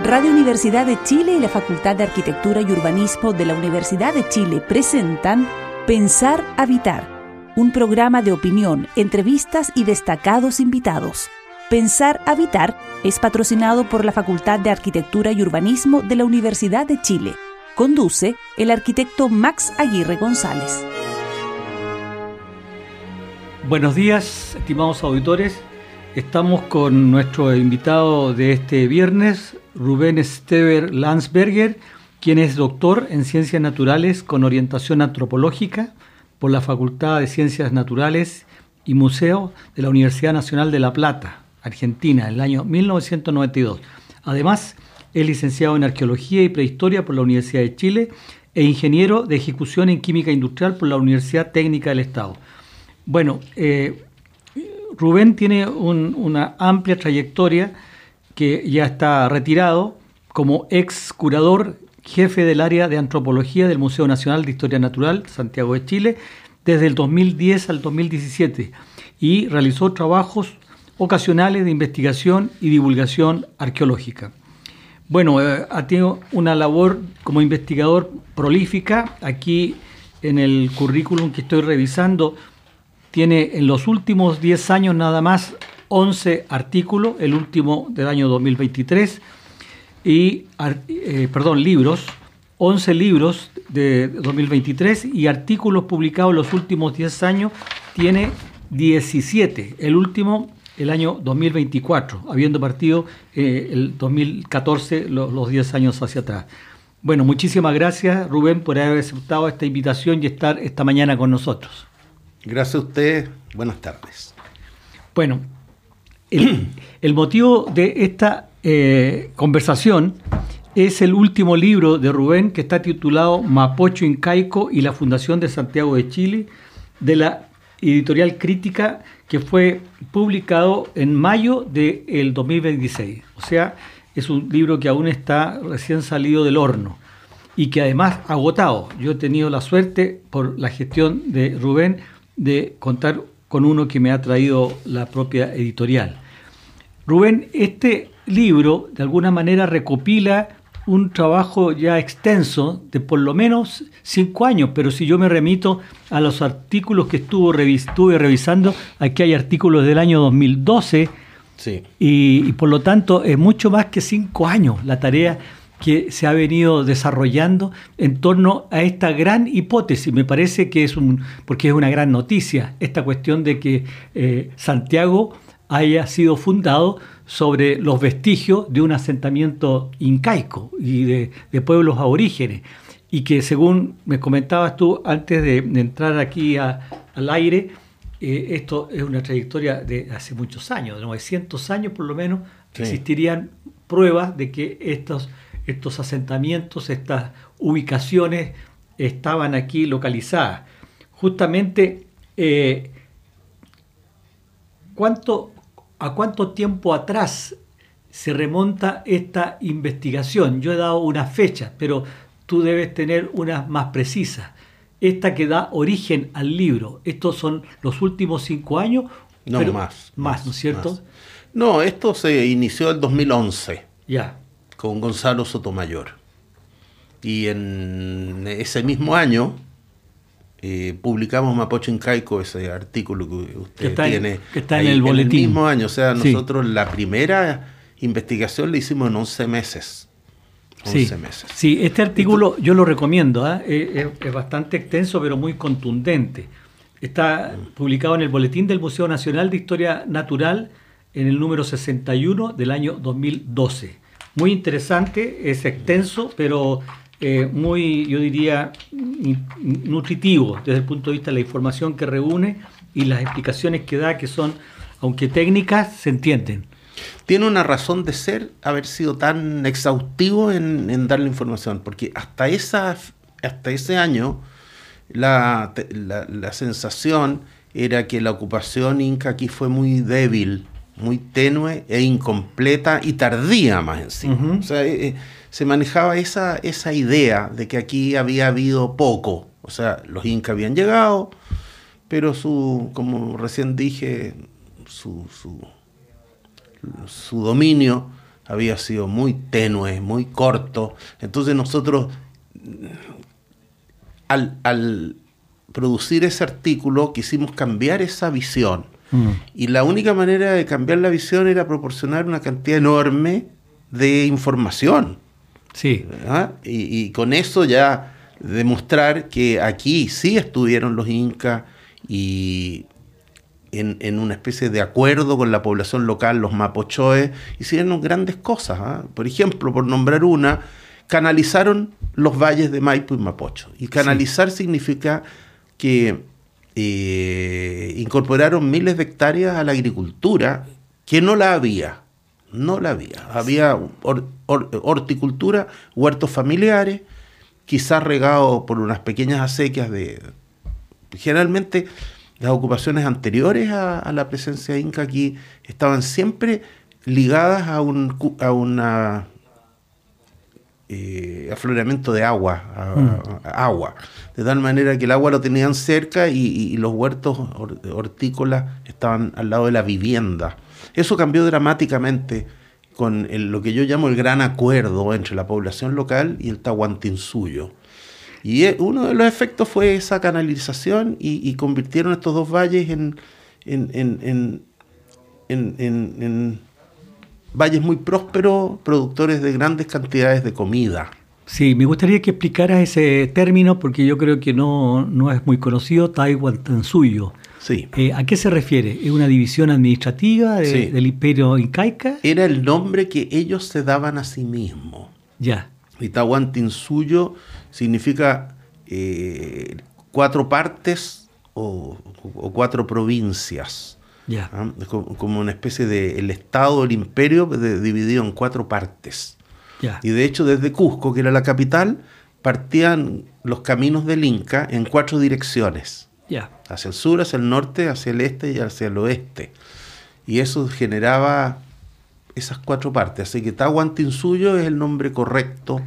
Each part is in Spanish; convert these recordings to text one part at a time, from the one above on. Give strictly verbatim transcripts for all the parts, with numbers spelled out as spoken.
Radio Universidad de Chile y la Facultad de Arquitectura y Urbanismo de la Universidad de Chile presentan Pensar Habitar, un programa de opinión, entrevistas y destacados invitados. Pensar Habitar es patrocinado por la Facultad de Arquitectura y Urbanismo de la Universidad de Chile. Conduce el arquitecto Max Aguirre González. Buenos días, estimados auditores. Estamos con nuestro invitado de este viernes, Rubén Stever Landsberger, quien es doctor en Ciencias Naturales con orientación antropológica por la Facultad de Ciencias Naturales y Museo de la Universidad Nacional de La Plata, Argentina, en el año mil novecientos noventa y dos. Además, es licenciado en Arqueología y Prehistoria por la Universidad de Chile e ingeniero de ejecución en Química Industrial por la Universidad Técnica del Estado. Bueno, eh, Rubén tiene un, una amplia trayectoria que ya está retirado como ex curador jefe del área de antropología del Museo Nacional de Historia Natural, Santiago de Chile, desde el dos mil diez al dos mil diecisiete y realizó trabajos ocasionales de investigación y divulgación arqueológica. Bueno, eh, ha tenido una labor como investigador prolífica. Aquí en el currículum que estoy revisando tiene en los últimos diez años nada más once artículos, el último del año dos mil veintitrés, y, eh, perdón, libros, once libros de dos mil veintitrés y artículos publicados en los últimos diez años, tiene diecisiete, el último el año dos mil veinticuatro, habiendo partido eh, el dos mil catorce, los, los diez años hacia atrás. Bueno, muchísimas gracias, Rubén, por haber aceptado esta invitación y estar esta mañana con nosotros. Gracias a usted, buenas tardes. Bueno, el, el motivo de esta eh, conversación es el último libro de Rubén, que está titulado Mapocho Incaico y la Fundación de Santiago de Chile, de la editorial Crítica, que fue publicado en mayo del dos mil veintiséis. O sea, es un libro que aún está recién salido del horno y que además agotado. Yo he tenido la suerte, por la gestión de Rubén, de contar con uno que me ha traído la propia editorial. Rubén, este libro de alguna manera recopila un trabajo ya extenso de por lo menos cinco años, pero si yo me remito a los artículos que estuvo revis- estuve revisando, aquí hay artículos del año dos mil doce, sí. y, y por lo tanto es mucho más que cinco años la tarea que se ha venido desarrollando en torno a esta gran hipótesis. Me parece que es un, porque es una gran noticia, esta cuestión de que eh, Santiago haya sido fundado sobre los vestigios de un asentamiento incaico y de, de pueblos aborígenes, y que, según me comentabas tú antes de, de entrar aquí a, al aire, eh, esto es una trayectoria de hace muchos años, de novecientos años por lo menos, sí. Existirían pruebas de que estos, estos asentamientos, estas ubicaciones estaban aquí localizadas. Justamente, eh, ¿cuánto... ¿a cuánto tiempo atrás se remonta esta investigación? Yo he dado unas fechas, pero tú debes tener unas más precisas. Esta que da origen al libro, ¿estos son los últimos cinco años? No, pero más. Más, ¿no es cierto? Más. No, esto se inició en el dos mil once. Ya. Con Gonzalo Sotomayor. Y en ese mismo año Eh, publicamos Mapocho Incaico, ese artículo que usted que está tiene en, que está ahí, en el boletín. En el mismo año, o sea, sí. Nosotros la primera investigación la hicimos en once meses. once Sí. meses. Sí, este artículo Entonces, yo lo recomiendo, ¿eh? es, es, es bastante extenso pero muy contundente. Está mm. publicado en el boletín del Museo Nacional de Historia Natural en el número sesenta y uno del año dos mil doce. Muy interesante, es extenso, pero Eh, muy, yo diría, nutritivo desde el punto de vista de la información que reúne y las explicaciones que da, que son, aunque técnicas, se entienden. Tiene una razón de ser haber sido tan exhaustivo en, en dar la información, porque hasta, esa, hasta ese año la, la, la sensación era que la ocupación inca aquí fue muy débil, muy tenue e incompleta y tardía más encima. Uh-huh. O sea, eh, se manejaba esa, esa idea de que aquí había habido poco. O sea, los incas habían llegado, pero su, como recién dije, su, su, su dominio había sido muy tenue, muy corto. Entonces nosotros, al, al producir ese artículo, quisimos cambiar esa visión. Mm. Y la única manera de cambiar la visión era proporcionar una cantidad enorme de información. Sí. ¿Ah? Y, y con eso ya demostrar que aquí sí estuvieron los incas y en, en una especie de acuerdo con la población local, los mapochoes, hicieron grandes cosas. ¿Ah? Por ejemplo, por nombrar una, canalizaron los valles de Maipo y Mapocho. Y canalizar sí. significa que eh, incorporaron miles de hectáreas a la agricultura que no la había. No la había. Había or, or, horticultura, huertos familiares, quizás regados por unas pequeñas acequias de... Generalmente las ocupaciones anteriores a, a la presencia inca aquí estaban siempre ligadas a un a una, eh, afloramiento de agua, a, mm. a, a agua, de tal manera que el agua lo tenían cerca y, y, y los huertos or, hortícolas estaban al lado de la vivienda. Eso cambió dramáticamente con el, lo que yo llamo el gran acuerdo entre la población local y el Tahuantinsuyo. Y uno de los efectos fue esa canalización y, y convirtieron estos dos valles en, en, en, en, en, en, en valles muy prósperos, productores de grandes cantidades de comida. Sí, me gustaría que explicaras ese término porque yo creo que no, no es muy conocido, Tahuantinsuyo. Sí. Eh, ¿A qué se refiere? ¿Es una división administrativa de, sí. del imperio incaica? Era el nombre que ellos se daban a sí mismos. Ya. Y Tahuantinsuyo significa eh, cuatro partes o, o cuatro provincias. Ya. ¿Ah? Como, como una especie de el estado, el imperio de, dividido en cuatro partes. Ya. Y de hecho desde Cusco, que era la capital, partían los caminos del Inca en cuatro direcciones. Yeah. Hacia el sur, hacia el norte, hacia el este y hacia el oeste. Y eso generaba esas cuatro partes. Así que Tahuantinsuyo es el nombre correcto.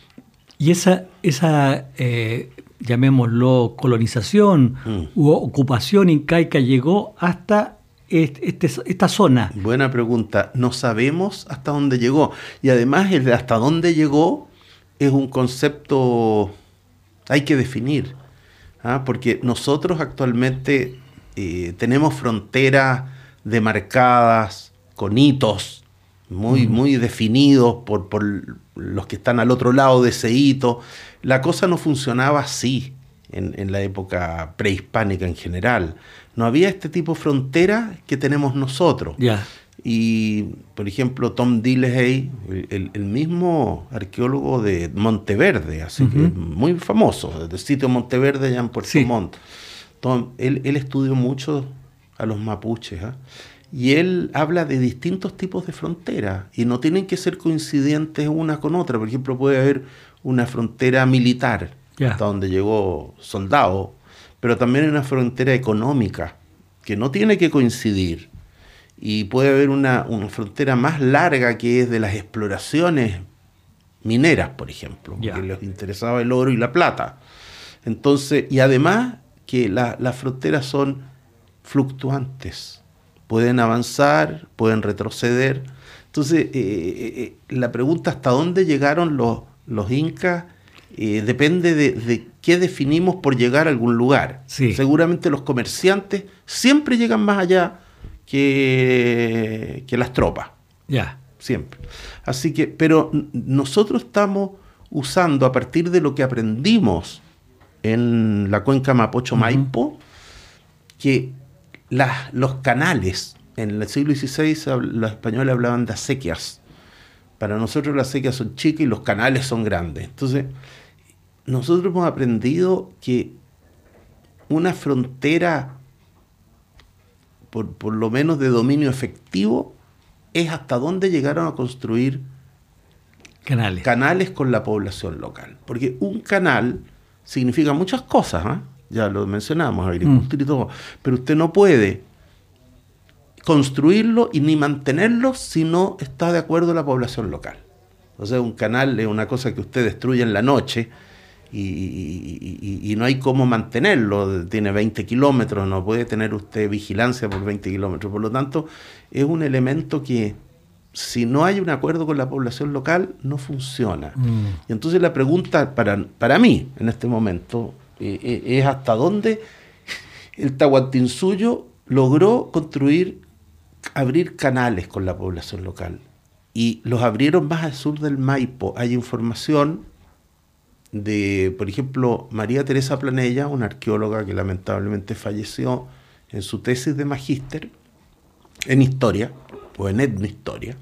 Y esa, esa eh, llamémoslo, colonización mm. u ocupación incaica llegó hasta este, este, esta zona. Buena pregunta. No sabemos hasta dónde llegó. Y además el de hasta dónde llegó es un concepto hay que definir. ¿Ah? Porque nosotros actualmente eh, tenemos fronteras demarcadas con hitos muy, mm. muy definidos por, por los que están al otro lado de ese hito. La cosa no funcionaba así en, en la época prehispánica en general. No había este tipo de frontera que tenemos nosotros. Yeah. Y, por ejemplo, Tom Dillehey, el, el mismo arqueólogo de Monteverde, así uh-huh. que muy famoso, del sitio Monteverde allá en Puerto sí. Montt. Tom, él, él estudió mucho a los mapuches, ¿eh? Y él habla de distintos tipos de fronteras, y no tienen que ser coincidentes una con otra. Por ejemplo, puede haber una frontera militar, yeah. hasta donde llegó soldado, pero también hay una frontera económica, que no tiene que coincidir. Y puede haber una, una frontera más larga que es de las exploraciones mineras, por ejemplo, porque yeah. les interesaba el oro y la plata. Entonces, y además que la, las fronteras son fluctuantes, pueden avanzar, pueden retroceder. Entonces, eh, eh, la pregunta hasta dónde llegaron los, los incas eh, depende de, de qué definimos por llegar a algún lugar. Sí. Seguramente los comerciantes siempre llegan más allá Que, que las tropas. Ya. Yeah. Siempre. Así que, pero nosotros estamos usando a partir de lo que aprendimos en la cuenca Mapocho-Maipo, uh-huh. que las, los canales, en el siglo dieciséis los españoles hablaban de acequias. Para nosotros las acequias son chicas y los canales son grandes. Entonces, nosotros hemos aprendido que una frontera Por, por lo menos de dominio efectivo, es hasta dónde llegaron a construir canales. canales con la población local. Porque un canal significa muchas cosas, ¿eh? Ya lo mencionamos, agricultura mm. y todo, pero usted no puede construirlo y ni mantenerlo si no está de acuerdo a la población local. O sea, un canal es una cosa que usted destruye en la noche, Y, y, y, y no hay cómo mantenerlo, tiene veinte kilómetros, no puede tener usted vigilancia por veinte kilómetros, por lo tanto es un elemento que si no hay un acuerdo con la población local, no funciona. Mm. Y entonces la pregunta para, para mí, en este momento, eh, es hasta dónde el Tahuantinsuyo logró construir, abrir canales con la población local. Y los abrieron más al sur del Maipo. Hay información de, por ejemplo, María Teresa Planella, una arqueóloga que lamentablemente falleció en su tesis de magíster en historia, o en etnohistoria.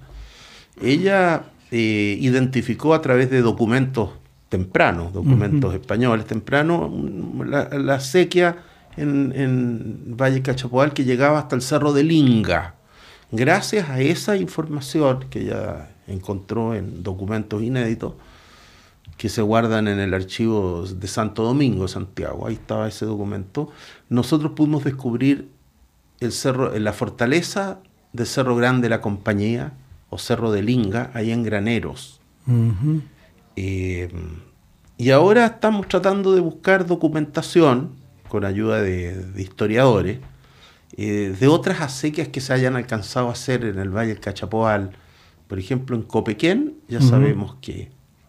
Ella eh, identificó a través de documentos tempranos, documentos uh-huh. españoles tempranos, la, la sequía en, en Valle Cachapoal que llegaba hasta el Cerro de Linga. Gracias a esa información que ella encontró en documentos inéditos que se guardan en el archivo de Santo Domingo, Santiago, ahí estaba ese documento, nosotros pudimos descubrir el cerro, la fortaleza de Cerro Grande de la Compañía, o Cerro de Linga, ahí en Graneros. Uh-huh. Eh, y ahora estamos tratando de buscar documentación, con ayuda de, de historiadores, eh, de otras acequias que se hayan alcanzado a hacer en el Valle del Cachapoal. Por ejemplo, en Copequén ya uh-huh. sabemos que,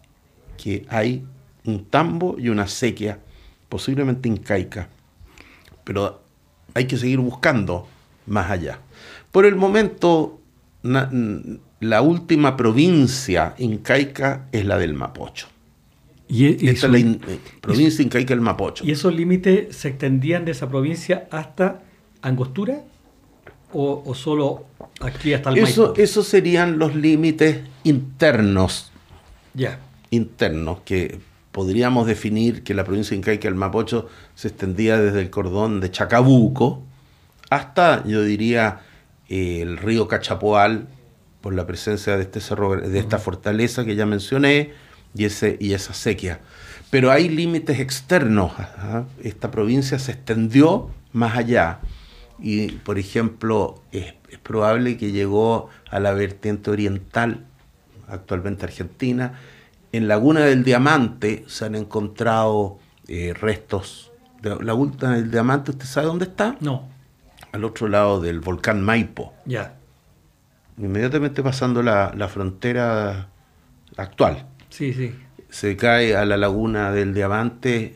que hay un tambo y una acequia, posiblemente incaica. Pero hay que seguir buscando más allá. Por el momento, na, la última provincia incaica es la del Mapocho. Y, y Esta eso, es la in, eh, provincia eso, incaica del Mapocho. ¿Y esos límites se extendían de esa provincia hasta Angostura? ¿O, o solo aquí hasta el eso, Maipo? Esos serían los límites internos. Ya. Yeah. Internos, que podríamos definir que la provincia incaica del Mapocho se extendía desde el cordón de Chacabuco hasta, yo diría, eh, el río Cachapoal, por la presencia de este cerro, de esta fortaleza que ya mencioné, y ese y esa sequía. Pero hay límites externos. ¿Ah? Esta provincia se extendió más allá. Y, por ejemplo, es, es probable que llegó a la vertiente oriental, actualmente Argentina. En Laguna del Diamante se han encontrado eh, restos. De la Laguna del Diamante, ¿usted sabe dónde está? No. Al otro lado del volcán Maipo. Ya. Inmediatamente pasando la, la frontera actual. Sí, sí. Se cae a la Laguna del Diamante,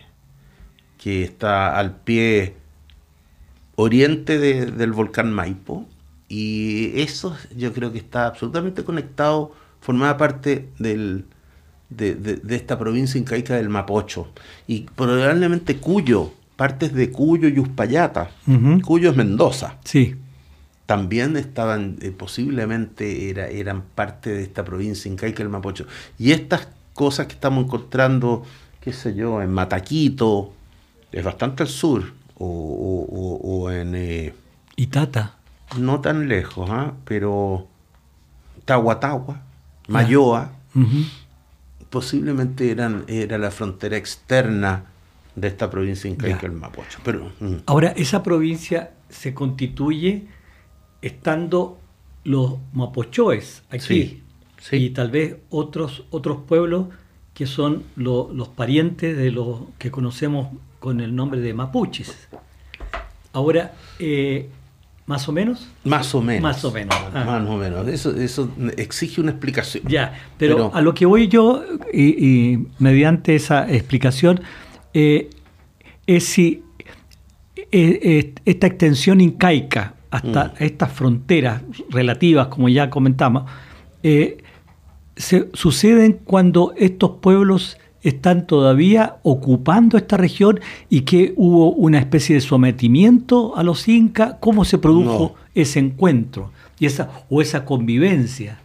que está al pie oriente de, del volcán Maipo. Y eso yo creo que está absolutamente conectado, formaba parte del... De, de, de esta provincia incaica del Mapocho, y probablemente Cuyo, partes de Cuyo y Uspallata. Uh-huh. Cuyo es Mendoza. Sí. También estaban, eh, posiblemente era, eran parte de esta provincia incaica del Mapocho. Y estas cosas que estamos encontrando, qué sé yo, en Mataquito, es bastante al sur, o, o, o, o en... Eh, Itata. No tan lejos, ¿eh? Pero Tahuatahua, Mayoa, uh-huh. posiblemente eran, era la frontera externa de esta provincia incaica del Mapocho. Pero, mm. Ahora, esa provincia se constituye estando los mapochoes aquí, sí, sí. y tal vez otros, otros pueblos que son lo, los parientes de los que conocemos con el nombre de mapuches. Ahora, eh, ¿más o menos? Más o menos. Más o menos. Ah. Más o menos. Eso, eso exige una explicación. Ya, pero, pero... a lo que voy yo, y, y mediante esa explicación, eh, es si eh, eh, esta extensión incaica hasta mm. estas fronteras relativas, como ya comentamos, eh, se suceden cuando estos pueblos están todavía ocupando esta región y que hubo una especie de sometimiento a los incas. ¿Cómo se produjo no. ese encuentro y esa o esa convivencia?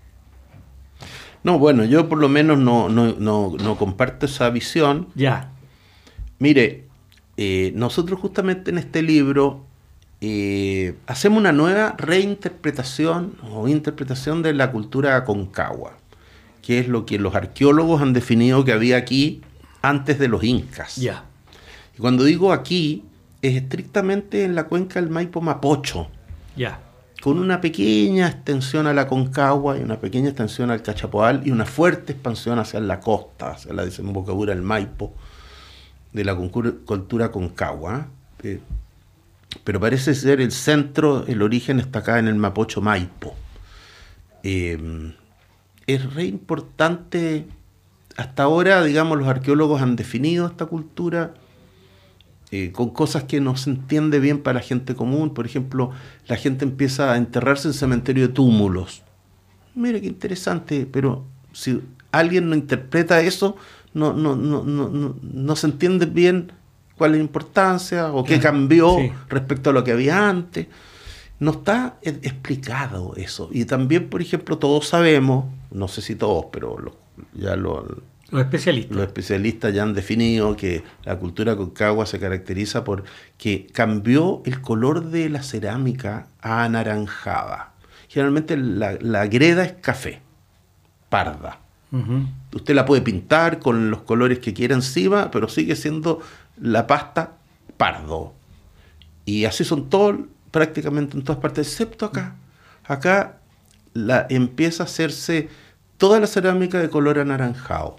No, bueno, yo por lo menos no, no, no, no comparto esa visión. Ya. Mire, eh, nosotros justamente en este libro eh, hacemos una nueva reinterpretación o interpretación de la cultura aconcagua, que es lo que los arqueólogos han definido que había aquí antes de los incas. Ya. Y cuando digo aquí, es estrictamente en la cuenca del Maipo Mapocho. Ya. Con una pequeña extensión a la Aconcagua y una pequeña extensión al Cachapoal y una fuerte expansión hacia la costa, hacia la desembocadura del Maipo, de la cultura Aconcagua. Eh, pero parece ser el centro, el origen está acá en el Mapocho Maipo. eh, es re importante. Hasta ahora, digamos, los arqueólogos han definido esta cultura eh, con cosas que no se entiende bien para la gente común. Por ejemplo, la gente empieza a enterrarse en cementerio de túmulos. Mira qué interesante, pero si alguien no interpreta eso, no, no, no, no, no, no se entiende bien cuál es la importancia o qué cambió sí. respecto a lo que había antes. No está explicado eso. Y también, por ejemplo, todos sabemos, no sé si todos, pero los, ya lo, los especialistas. Los especialistas ya han definido que la cultura Concagua se caracteriza por que cambió el color de la cerámica a anaranjada. Generalmente la, la greda es café, parda. Uh-huh. Usted la puede pintar con los colores que quiera encima, pero sigue siendo la pasta pardo. Y así son todos, prácticamente en todas partes, excepto acá. Acá la, empieza a hacerse toda la cerámica de color anaranjado.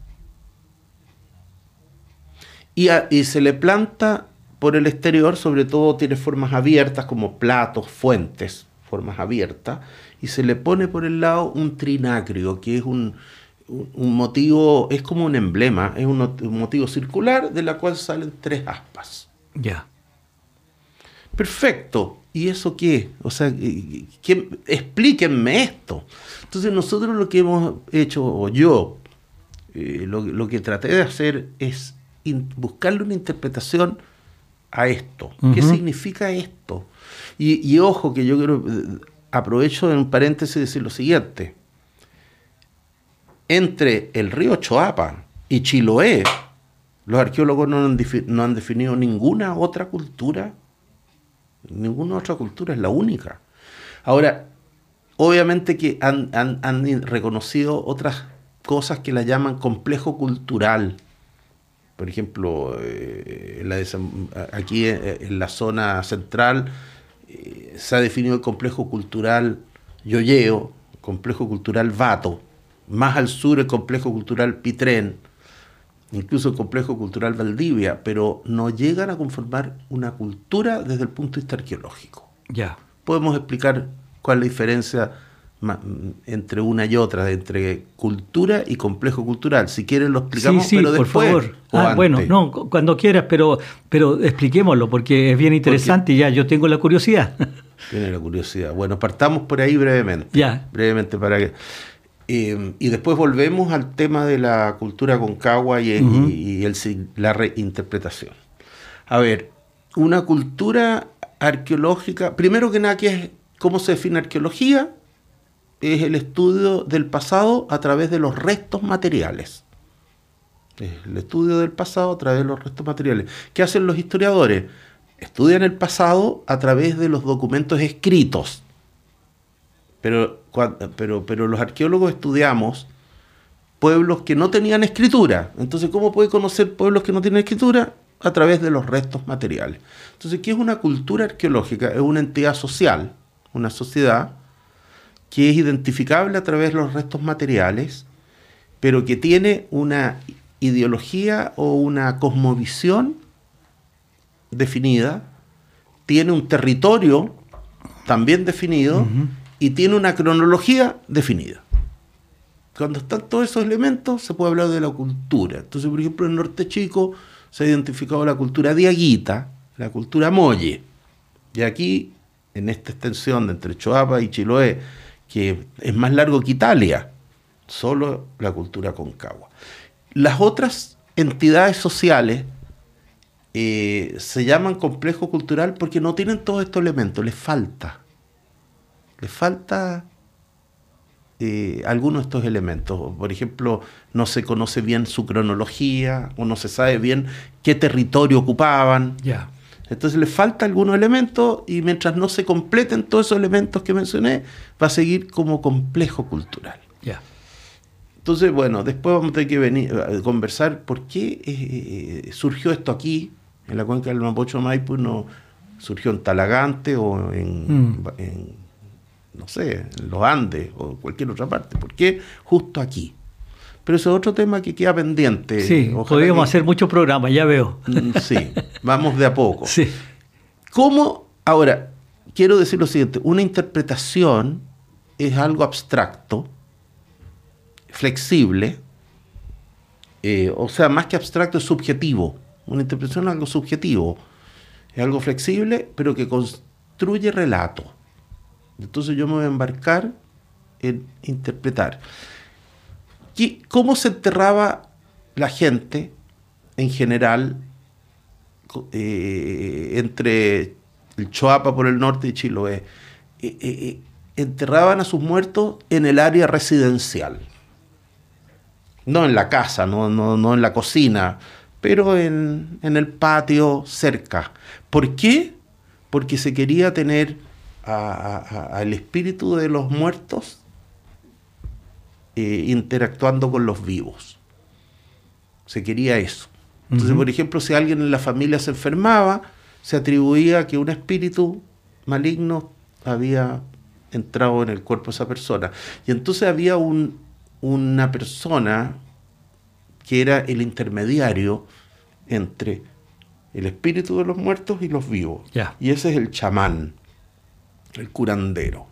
Y, a, y se le planta por el exterior, sobre todo tiene formas abiertas como platos, fuentes, formas abiertas, y se le pone por el lado un trinacrio, que es un, un motivo, es como un emblema, es un, un motivo circular de la cual salen tres aspas. Ya. Yeah. Perfecto. ¿Y eso qué? O sea, ¿qué? Explíquenme esto. Entonces nosotros lo que hemos hecho, o yo, eh, lo, lo que traté de hacer es in, buscarle una interpretación a esto. Uh-huh. ¿Qué significa esto? Y, y ojo, que yo quiero, aprovecho en un paréntesis decir lo siguiente. Entre el río Choapa y Chiloé, los arqueólogos no han, no han definido ninguna otra cultura. Ninguna otra cultura, es la única. Ahora, obviamente que han, han, han reconocido otras cosas que la llaman complejo cultural. Por ejemplo, eh, en la aquí en la zona central eh, se ha definido el complejo cultural Yoyeo, complejo cultural Vato. Más al sur el complejo cultural Pitrén, incluso el complejo cultural Valdivia, pero no llegan a conformar una cultura desde el punto de vista arqueológico. Ya. Podemos explicar cuál es la diferencia entre una y otra, entre cultura y complejo cultural. Si quieren lo explicamos, sí, sí, pero después. Por favor. Ah, bueno, no, cuando quieras, pero, pero expliquémoslo, porque es bien interesante porque y ya yo tengo la curiosidad. Tiene la curiosidad. Bueno, partamos por ahí brevemente. Ya. Brevemente para que... Eh, y después volvemos al tema de la cultura Concagua y, uh-huh. y, y el, la reinterpretación. A ver, una cultura arqueológica, primero que nada, ¿qué es, ¿cómo se define arqueología? Es el estudio del pasado a través de los restos materiales. Es el estudio del pasado a través de los restos materiales. ¿Qué hacen los historiadores? Estudian el pasado a través de los documentos escritos. Pero, pero, pero los arqueólogos estudiamos pueblos que no tenían escritura. Entonces, ¿cómo puede conocer pueblos que no tienen escritura? A través de los restos materiales. Entonces, ¿qué es una cultura arqueológica? Es una entidad social, una sociedad que es identificable a través de los restos materiales, pero que tiene una ideología o una cosmovisión definida, tiene un territorio también definido, uh-huh. y tiene una cronología definida. Cuando están todos esos elementos, se puede hablar de la cultura. Entonces, por ejemplo, en Norte Chico se ha identificado la cultura diaguita, la cultura molle. Y aquí, en esta extensión de entre Choapa y Chiloé, que es más largo que Italia, solo la cultura Concagua. Las otras entidades sociales eh, se llaman complejo cultural porque no tienen todos estos elementos, les falta. Le falta eh, algunos de estos elementos. Por ejemplo, no se conoce bien su cronología o no se sabe bien qué territorio ocupaban. Yeah. Entonces le falta algunos elementos y mientras no se completen todos esos elementos que mencioné, va a seguir como complejo cultural. Yeah. Entonces, bueno, después vamos a tener que venir a conversar por qué eh, surgió esto aquí, en la cuenca del Mapocho Maipo, no surgió en Talagante o en... Mm. en no sé, en los Andes o cualquier otra parte. ¿Por qué justo aquí? Pero eso es otro tema que queda pendiente. Sí, Ojalá podríamos que... hacer muchos programas, ya veo. Sí, vamos de a poco. Sí. ¿Cómo? Ahora, quiero decir lo siguiente. Una interpretación es algo abstracto, flexible, eh, o sea, más que abstracto es subjetivo. Una interpretación es algo subjetivo, es algo flexible, pero que construye relato. Entonces yo me voy a embarcar en interpretar. ¿Y cómo se enterraba la gente en general eh, entre el Choapa por el norte y Chiloé? Eh, eh, enterraban a sus muertos en el área residencial. No en la casa, no, no, no en la cocina, pero en, en el patio cerca. ¿Por qué? Porque se quería tener al espíritu de los muertos eh, interactuando con los vivos. Se quería eso. Entonces, uh-huh. por ejemplo, si alguien en la familia se enfermaba, se atribuía que un espíritu maligno había entrado en el cuerpo de esa persona. Y entonces había un, una persona que era el intermediario entre el espíritu de los muertos y los vivos. Yeah. Y ese es el chamán, el curandero.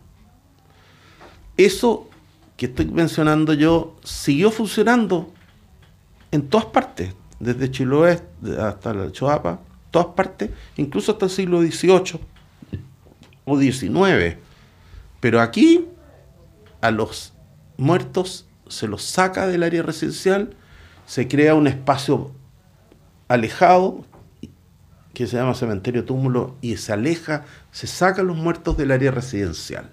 Eso que estoy mencionando yo siguió funcionando en todas partes, desde Chiloé hasta la Choapa, todas partes, incluso hasta el siglo dieciocho o diecinueve. Pero aquí a los muertos se los saca del área residencial, se crea un espacio alejado que se llama cementerio túmulo y se aleja, se saca a los muertos del área residencial.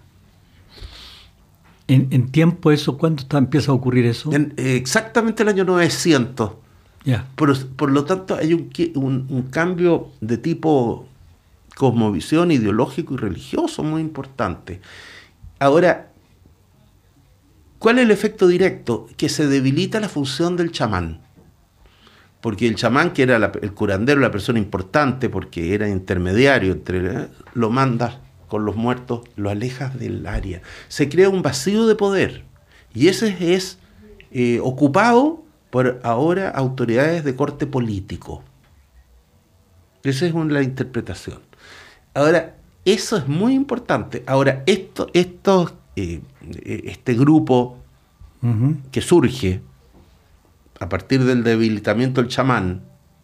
¿En, en tiempo eso, cuándo está, empieza a ocurrir eso? En, eh, exactamente el año novecientos. Yeah. Por, por lo tanto, hay un, un, un cambio de tipo cosmovisión, ideológico y religioso muy importante. Ahora, ¿cuál es el efecto directo? Que se debilita la función del chamán. Porque el chamán, que era la, el curandero, la persona importante, porque era intermediario, entre, lo manda con los muertos, lo alejas del área. Se crea un vacío de poder. Y ese es eh, ocupado por ahora autoridades de corte político. Esa es una, la interpretación. Ahora, eso es muy importante. Ahora, esto, esto, eh, este grupo uh-huh. que surge a partir del debilitamiento del chamán,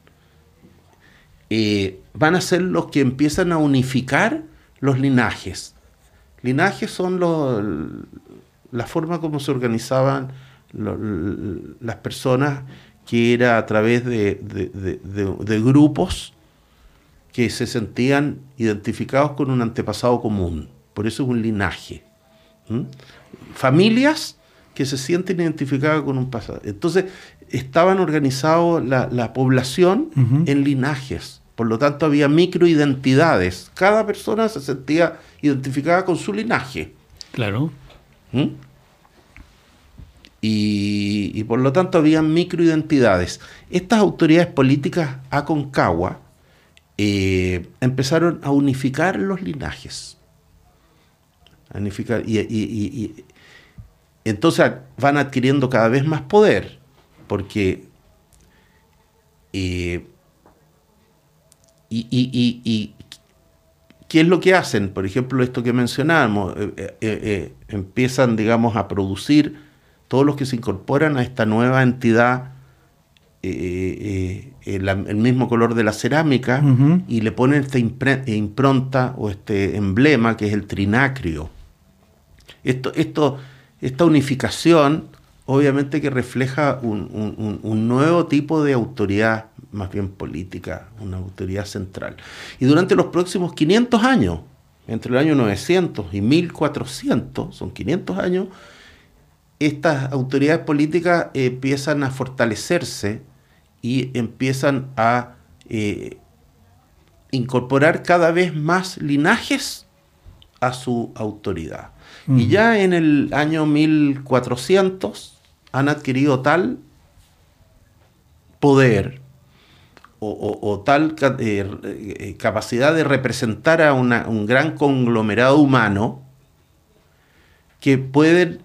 eh, van a ser los que empiezan a unificar los linajes. Linajes son los, la forma como se organizaban lo, las personas, que era a través de, de, de, de, de grupos que se sentían identificados con un antepasado común. Por eso es un linaje. ¿Mm? Familias que se sienten identificadas con un pasado. Entonces, estaban organizados la, la población uh-huh. en linajes. Por lo tanto, había microidentidades. Cada persona se sentía identificada con su linaje. Claro. ¿Mm? Y, y por lo tanto, había microidentidades. Estas autoridades políticas Aconcagua eh, empezaron a unificar los linajes. A unificar. Y, y, y, y entonces van adquiriendo cada vez más poder, porque eh, y, y, y, y ¿qué es lo que hacen? Por ejemplo, esto que mencionábamos, eh, eh, eh, empiezan, digamos, a producir todos los que se incorporan a esta nueva entidad, eh, eh, el, el mismo color de la cerámica, uh-huh. y le ponen esta impre- impronta o este emblema que es el trinacrio. Esto, esto, esta unificación obviamente que refleja un, un, un nuevo tipo de autoridad, más bien política, una autoridad central. Y durante los próximos quinientos años, entre el año novecientos y mil cuatrocientos, son quinientos años, estas autoridades políticas eh, empiezan a fortalecerse y empiezan a eh, incorporar cada vez más linajes a su autoridad. Uh-huh. Y ya en el año mil cuatrocientos han adquirido tal poder o, o, o tal eh, eh, capacidad de representar a una, un gran conglomerado humano que pueden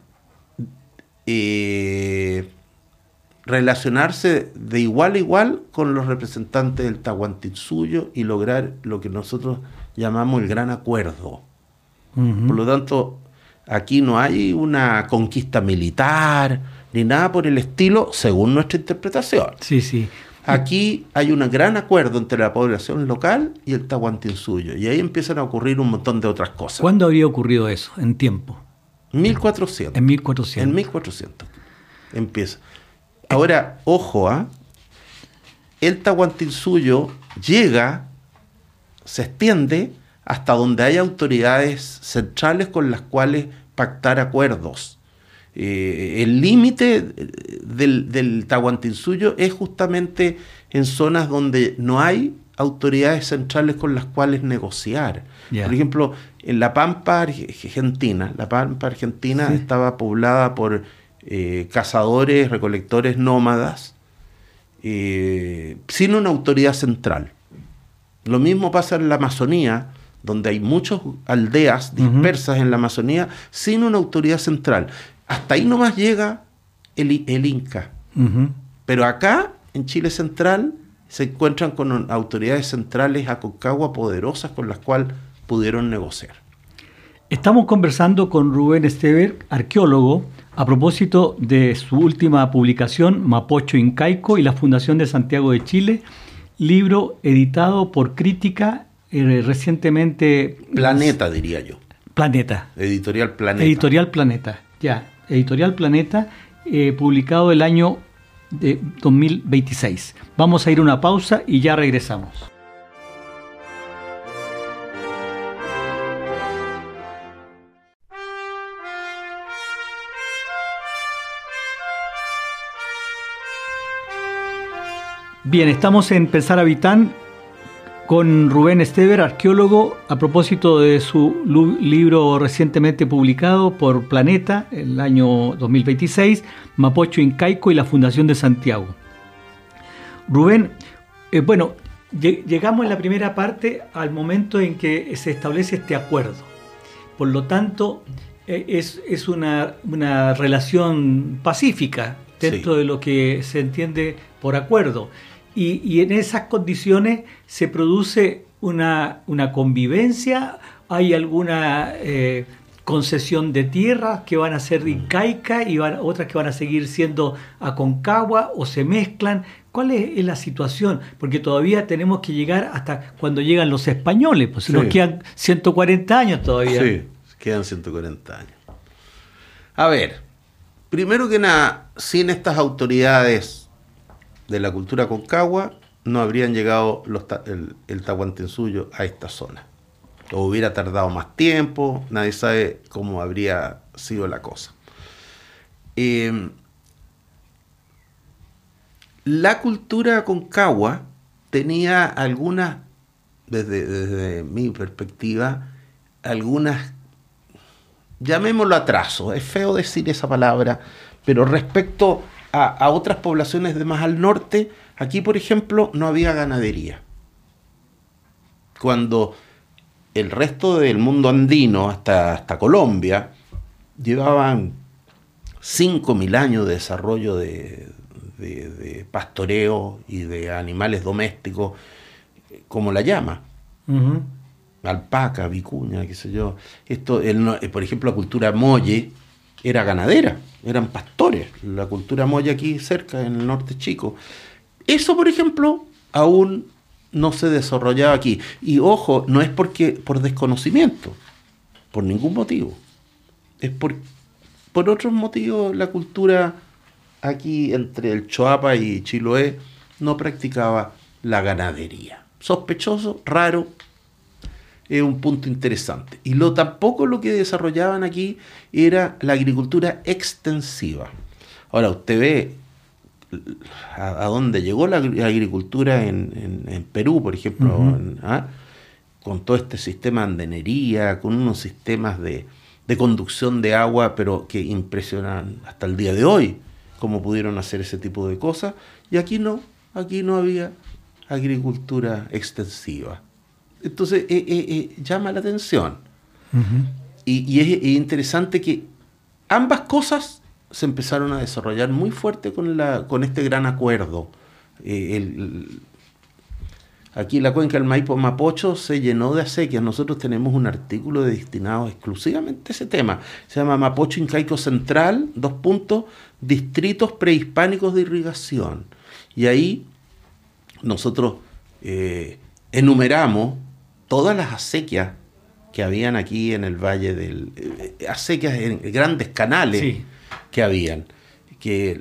eh, relacionarse de igual a igual con los representantes del Tahuantinsuyo y lograr lo que nosotros llamamos el gran acuerdo. Uh-huh. Por lo tanto, Aquí no hay una conquista militar ni nada por el estilo, según nuestra interpretación. Sí, sí. Aquí hay un gran acuerdo entre la población local y el Tahuantinsuyo, y ahí empiezan a ocurrir un montón de otras cosas. ¿Cuándo habría ocurrido eso? ¿En tiempo? mil cuatrocientos. En mil cuatrocientos. En mil cuatrocientos empieza. Ahora, ojo, ¿ah? ¿eh? El Tahuantinsuyo llega, se extiende hasta donde hay autoridades centrales con las cuales pactar acuerdos. Eh, el límite del, del Tahuantinsuyo es justamente en zonas donde no hay autoridades centrales con las cuales negociar. Yeah. Por ejemplo, en la Pampa Argentina, la Pampa Argentina sí. estaba poblada por eh, cazadores, recolectores nómadas, eh, sin una autoridad central. Lo mismo pasa en la Amazonía, donde hay muchas aldeas dispersas uh-huh. en la Amazonía sin una autoridad central. Hasta ahí nomás llega el, el Inca. Uh-huh. Pero acá, en Chile Central, se encuentran con autoridades centrales Aconcagua poderosas con las cuales pudieron negociar. Estamos conversando con Rubén Estever, arqueólogo, a propósito de su última publicación, Mapocho Incaico y la Fundación de Santiago de Chile, libro editado por Crítica eh, recientemente... Planeta, diría yo. Planeta. Editorial Planeta. Editorial Planeta, ya. Editorial Planeta, eh, publicado el año de dos mil veintiséis. Vamos a ir a una pausa y ya regresamos. Bien, estamos en Pensar Habitar con Rubén Estever, arqueólogo, a propósito de su libro recientemente publicado por Planeta, el año dos mil veintiséis, Mapocho Incaico y la Fundación de Santiago. Rubén, eh, bueno, llegamos en la primera parte al momento en que se establece este acuerdo. Por lo tanto, eh, es, es una, una relación pacífica dentro sí. de lo que se entiende por acuerdo. Y, y en esas condiciones se produce una, una convivencia, hay alguna eh, concesión de tierras que van a ser incaicas y van, otras que van a seguir siendo Aconcagua o se mezclan. ¿Cuál es, es la situación? Porque todavía tenemos que llegar hasta cuando llegan los españoles, pues sí. nos quedan ciento cuarenta años todavía. Sí, quedan ciento cuarenta años. A ver, primero que nada, sin estas autoridades de la cultura Aconcagua, no habrían llegado los, el, el Tahuantinsuyo a esta zona. O hubiera tardado más tiempo, nadie sabe cómo habría sido la cosa. Eh, la cultura Aconcagua tenía algunas, desde, desde mi perspectiva, algunas, llamémoslo atraso, es feo decir esa palabra, pero respecto A, a otras poblaciones de más al norte, aquí por ejemplo no había ganadería. Cuando el resto del mundo andino, hasta, hasta Colombia, llevaban cinco mil años de desarrollo de, de, de pastoreo y de animales domésticos, como la llama. Uh-huh. Alpaca, vicuña, qué sé yo. Esto, el, por ejemplo, la cultura molle era ganadera, eran pastores, la cultura moya aquí cerca, en el norte chico. Eso, por ejemplo, aún no se desarrollaba aquí. Y ojo, no es porque por desconocimiento, por ningún motivo. Es por, por otros motivos la cultura aquí entre el Choapa y Chiloé no practicaba la ganadería. Sospechoso, raro, es un punto interesante. Y lo tampoco lo que desarrollaban aquí era la agricultura extensiva. Ahora, usted ve a, a dónde llegó la agricultura en, en, en Perú, por ejemplo, uh-huh. en, ¿ah? con todo este sistema de andenería, con unos sistemas de, de conducción de agua, pero que impresionan hasta el día de hoy, cómo pudieron hacer ese tipo de cosas. Y aquí no, aquí no había agricultura extensiva. Entonces eh, eh, eh, llama la atención. Uh-huh. y, y es, es interesante que ambas cosas se empezaron a desarrollar muy fuerte con, la, con este gran acuerdo. Eh, el, Aquí la cuenca del Maipo-Mapocho se llenó de acequias. Nosotros tenemos un artículo destinado exclusivamente a ese tema. Se llama Mapocho Incaico Central, dos puntos, distritos prehispánicos de irrigación. Y ahí nosotros eh, enumeramos todas las acequias que habían aquí en el valle del... Eh, acequias en grandes canales sí. que habían. Que,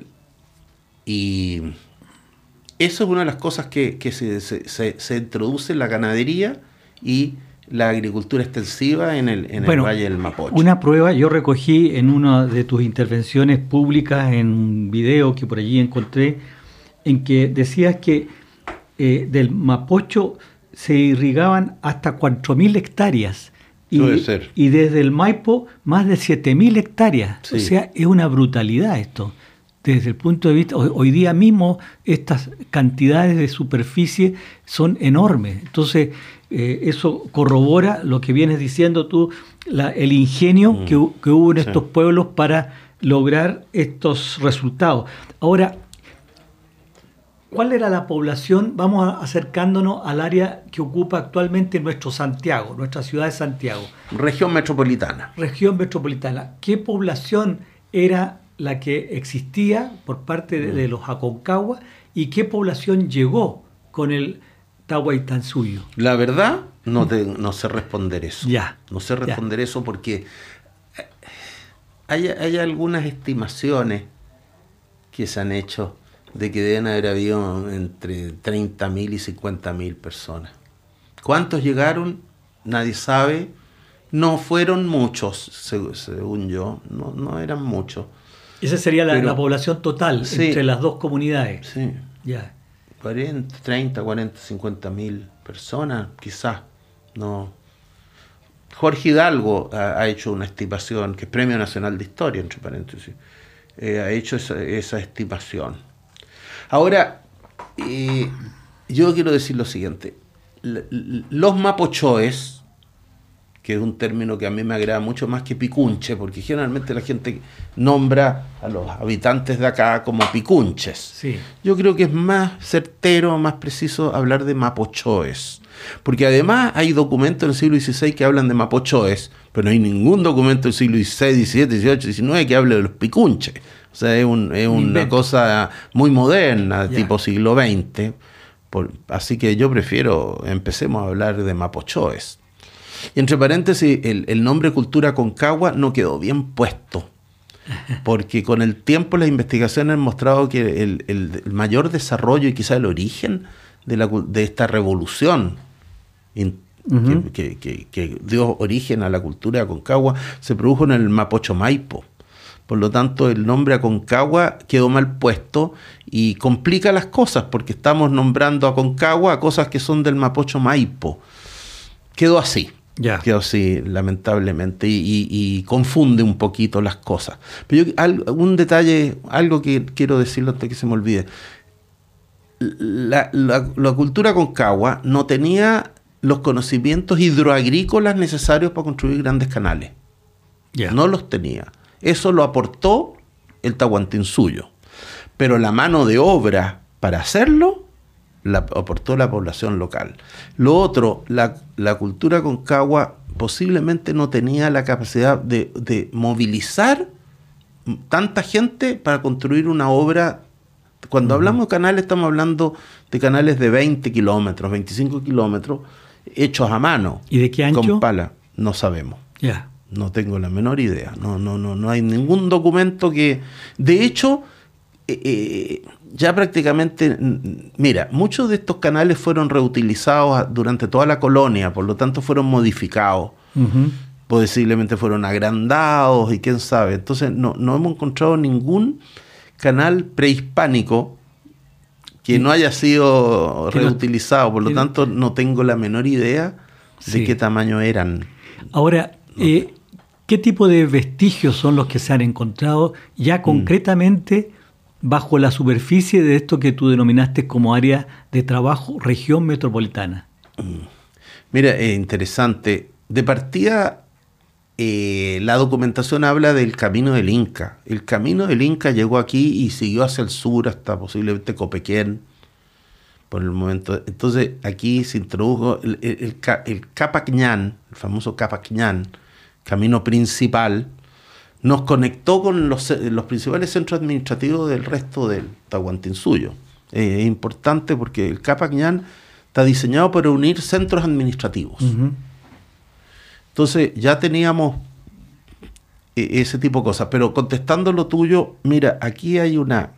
y eso es una de las cosas que, que se, se, se, se introduce en la ganadería y la agricultura extensiva en el, en bueno, el Valle del Mapocho. Una prueba, yo recogí en una de tus intervenciones públicas, en un video que por allí encontré, en que decías que eh, del Mapocho se irrigaban hasta cuatro mil hectáreas. Y, Puede ser. Y desde el Maipo más de siete mil hectáreas. Sí. O sea, es una brutalidad esto. Desde el punto de vista, hoy, hoy día mismo estas cantidades de superficie son enormes. Entonces, eh, eso corrobora lo que vienes diciendo tú, la, el ingenio mm. que, que hubo en sí. estos pueblos para lograr estos resultados. Ahora, ¿cuál era la población? Vamos acercándonos al área que ocupa actualmente nuestro Santiago, nuestra ciudad de Santiago. Región metropolitana. Región metropolitana. ¿Qué población era la que existía por parte de, de los Aconcagua y qué población llegó con el Tahuantinsuyo? La verdad, no, te, no sé responder eso. Ya. No sé responder ya. eso porque hay, hay algunas estimaciones que se han hecho de que deben haber habido entre treinta mil y cincuenta mil personas. ¿Cuántos llegaron? Nadie sabe. No fueron muchos, según yo. No, no eran muchos. Esa sería la, Pero, la población total sí, entre las dos comunidades. Sí. Ya. cuarenta, treinta, cuarenta, cincuenta mil personas, quizás. No. Jorge Hidalgo ha, ha hecho una estimación, que es Premio Nacional de Historia, entre paréntesis. Eh, ha hecho esa, esa estimación. Ahora, eh, yo quiero decir lo siguiente. Los mapochoes, que es un término que a mí me agrada mucho más que picunche, porque generalmente la gente nombra a los habitantes de acá como picunches. Sí. Yo creo que es más certero, más preciso hablar de mapochoes, porque además hay documentos del siglo dieciséis que hablan de mapochoes, pero no hay ningún documento del siglo dieciséis, diecisiete, dieciocho, diecinueve que hable de los picunches. O sea, es, un, es una Invento. cosa muy moderna, ya. tipo siglo veinte. Por, así que yo prefiero, empecemos a hablar de mapochoes. Y entre paréntesis, el, el nombre Cultura Aconcagua no quedó bien puesto, porque con el tiempo las investigaciones han mostrado que el, el, el mayor desarrollo y quizá el origen de, la, de esta revolución in, uh-huh. que, que, que, que dio origen a la cultura Aconcagua se produjo en el Mapocho Maipo. Por lo tanto, el nombre Aconcagua quedó mal puesto y complica las cosas, porque estamos nombrando Aconcagua a cosas que son del Mapocho Maipo. Quedó así. Ya. Quedó así, lamentablemente, y, y, y confunde un poquito las cosas. Pero yo, al, un detalle, algo que quiero decirlo antes que se me olvide. La, la, la cultura Aconcagua no tenía los conocimientos hidroagrícolas necesarios para construir grandes canales. Ya. No los tenía. Eso lo aportó el Tahuantinsuyo. Pero la mano de obra para hacerlo la aportó la población local. Lo otro, la, la cultura Aconcagua posiblemente no tenía la capacidad de, de movilizar tanta gente para construir una obra. Cuando uh-huh. hablamos de canales, estamos hablando de canales de veinte kilómetros, veinticinco kilómetros, hechos a mano. ¿Y de qué ancho? Con pala. No sabemos. Ya. Yeah. No tengo la menor idea. No, no, no, no hay ningún documento que... De hecho, eh, eh, ya prácticamente... Mira, muchos de estos canales fueron reutilizados durante toda la colonia, por lo tanto fueron modificados. Uh-huh. Posiblemente fueron agrandados y quién sabe. Entonces no, no hemos encontrado ningún canal prehispánico que sí. no haya sido que reutilizado. Por lo tanto, no tengo la menor idea de sí. qué tamaño eran. Ahora... No. Eh, ¿Qué tipo de vestigios son los que se han encontrado ya concretamente mm. bajo la superficie de esto que tú denominaste como área de trabajo región metropolitana? Mm. Mira, es eh, interesante. De partida, eh, la documentación habla del camino del Inca. El camino del Inca llegó aquí y siguió hacia el sur hasta posiblemente Copequén. por el momento. Entonces aquí se introdujo el, el, el, el Capacñán, el famoso Capacñán, camino principal, nos conectó con los, los principales centros administrativos del resto del Tahuantinsuyo. Eh, es importante porque el Capacñán está diseñado para unir centros administrativos. Uh-huh. Entonces ya teníamos eh, ese tipo de cosas. Pero contestando lo tuyo, mira, aquí hay una...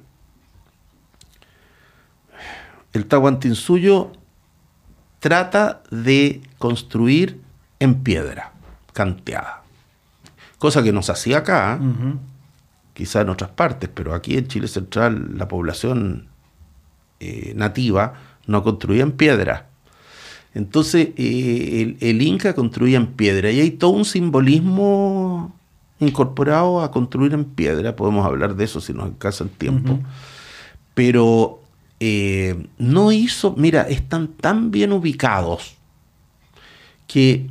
El Tahuantinsuyo trata de construir en piedra, canteada. Cosa que no se hacía acá, ¿eh? Uh-huh. Quizá en otras partes, pero aquí en Chile Central la población eh, nativa no construía en piedra. Entonces eh, el, el Inca construía en piedra y hay todo un simbolismo incorporado a construir en piedra. Podemos hablar de eso si nos alcanza el tiempo. Uh-huh. Pero eh, no hizo, mira, están tan bien ubicados que